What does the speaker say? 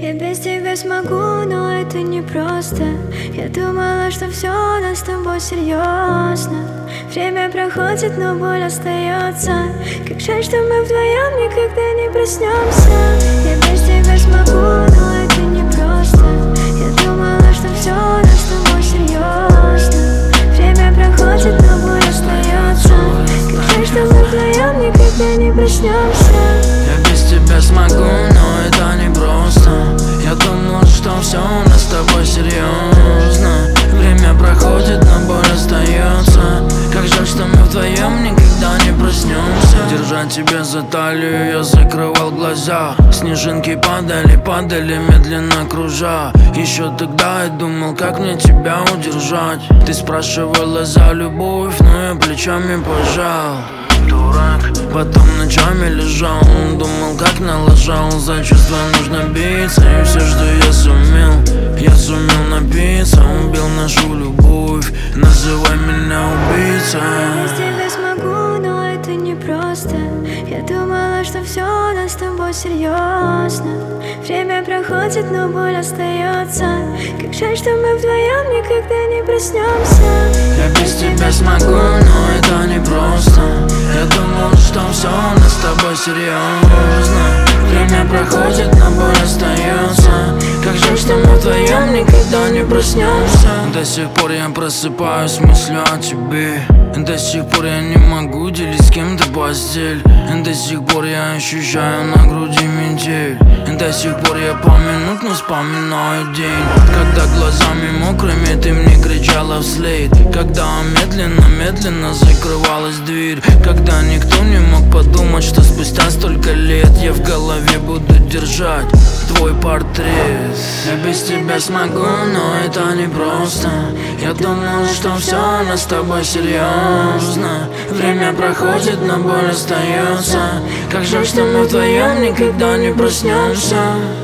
Я без тебя смогу, но это не просто. Я думала, что все у нас с тобой серьезно. Время проходит, но боль остается. Как жаль, что мы вдвоем никогда не проснемся. Я без тебя смогу, но это не просто. Я думала, что все у нас с тобой серьезно. Время проходит, но боль остается. Как жаль, что мы вдвоем никогда не проснемся. Я без тебя смогу, но это не просто. Я думал, что все у нас с тобой серьезно. Время проходит, но боль остается. Как жаль, что мы вдвоем никогда не проснемся. Держать тебя за талию, я закрывал глаза. Снежинки падали, падали, медленно кружа. Еще тогда я думал, как мне тебя удержать. Ты спрашивала за любовь, но я плечами пожал. Дурак, потом ночами лежал, думал, как налажал. За чувства нужно биться, и все, что я сумел напиться. Убил нашу любовь, называй меня убийцей. Я без тебя смогу, но это не просто. Я думала, что все у нас с тобой серьезно. Время проходит, но боль остается. Как жаль, что мы вдвоем никогда не проснемся. Я без тебя смогу, но это не просто. Я думал, что все у нас с тобой серьезно. Время проходит, но боль остается. Как жаль, что мы вдвоем никогда не проснемся. До сих пор я просыпаюсь с мыслью о тебе. До сих пор я не могу делить с кем-то постель. До сих пор я ощущаю на груди метель. До сих пор я поминутно вспоминаю день, когда глазами мокрыми ты мне кричала вслед. Когда медленно закрывалась дверь. Когда никто не мог подумать, что спустя столько лет я в голове буду держать твой портрет. Я без тебя смогу, но это не просто. Я думал, что все у нас с тобой серьезно. Время проходит, но боль остается. Как жаль, что мы вдвоем никогда не проснемся.